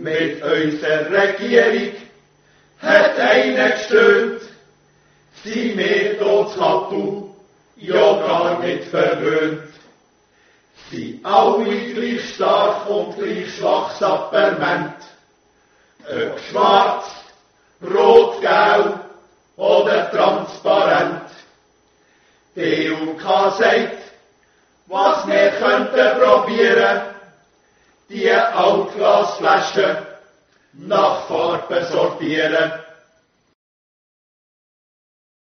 Mit unserer Regierung hat einer gestöhnt, sind wir dort Katu ja gar nicht verwöhnt. Sie alle gleich stark und gleich schwach Sapperment. Ob schwarz, rot, gelb oder transparent. Die UK sagt, was wir könnten probieren, die Altglasflaschen nach Farbe sortieren.